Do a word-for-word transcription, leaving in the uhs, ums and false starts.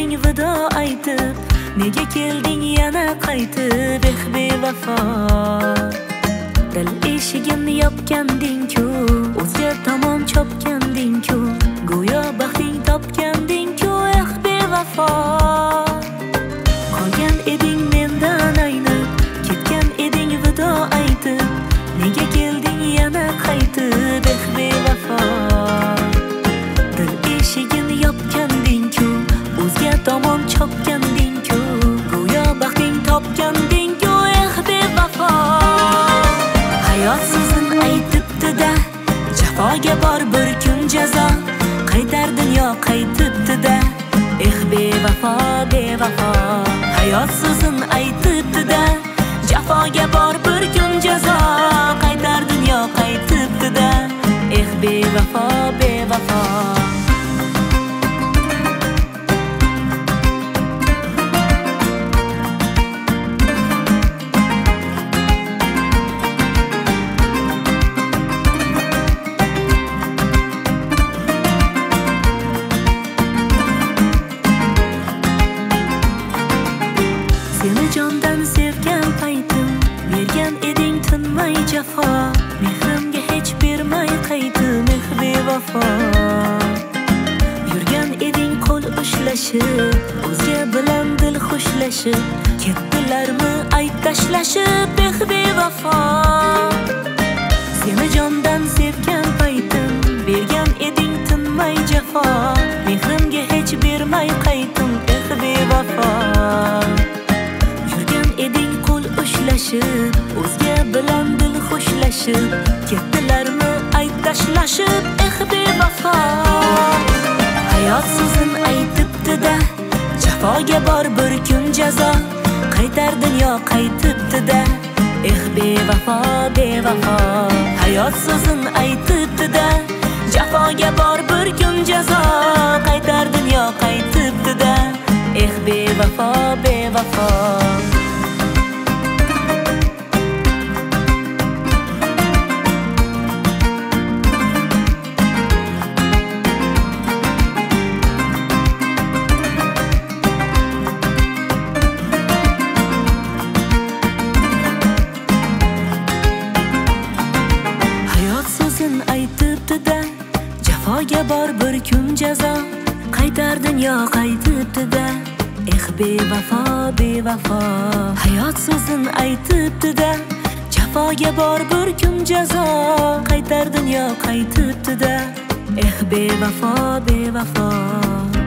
eding vido aytib, nega kelding yana qaytib, eh bevafo. Dil eshigimni yopganding-ku, o'zga tomon chopganding-ku, go'yo baxting topganding-ku, eh bevafo. Qolgan eding mendan aynib, ketgan eding vido aytib, nega kelding yana qaytib, eh bevafo. Dil eshigini yopganding-ku, o'zga tomon chopganding-ku, go'yo baxting topganding-ku, eh bevafo. Hayot so'zin aytibdi-da, jafoga bor bir kun jazo, qaytar dunyo qaytibdi-da, eh bevafo, bevafo. Hayot so'zin aytibdi-da, jafoga bor bir kun jazo, qaytar dunyo qaytibdi-da, eh bevafo, bevafo. Seni jondan sevgan paytim, bergan eding tinmay jafo, mehrimga hech bermay qaytdim, eh bevafo. Yurgan eding qo'l ushlashib, o'zga bilan dil xushlashib, ketdilarmi ayt tashlashib, eh bevafo. Seni jondan sevgan paytim, bergan eding tinmay jafo, mehrimga hech bermay qaytdim, eh bevafo. Eding qo'l ushlashib, o'zga bilan dil xushlashib, ketdilarmi ayt tashlashib, eh bevafo. Hayot so'zin aytibdi-da, jafoga bor bir kun jazo, qaytar dunyo qaytibdi-da, eh bevafo, bevafo. Hayot so'zin aytibdi-da, jafoga bor bir kun jazo, qaytar dunyo qaytibdi-da, eh bevafo, bevafo. Aytibdi-da, jafoga bor bir kun jazo, qaytar dunyo qaytibdi-da, eh bevafo, bevafo. Hayot so'zin aytibdi-da, jafoga bor bir kun jazo, qaytar dunyo qaytibdi-da, eh bevafo, bevafo.